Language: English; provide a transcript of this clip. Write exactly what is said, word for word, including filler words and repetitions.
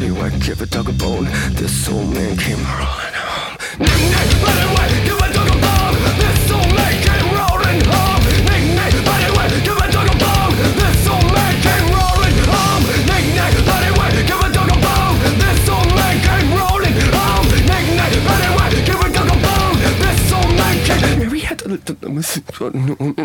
body white, give a dog a bone. This old man came rolling home. Nick, nick, body white, give a dog a bone. This old man came rolling home. Nick, nick, body white, give a dog a bone. This old man came rolling home. Nick, nick, body white, give a dog a bone. This old man came rolling home. Nick, nick, body white, give a dog a bone. This old man came. Mary had to lift the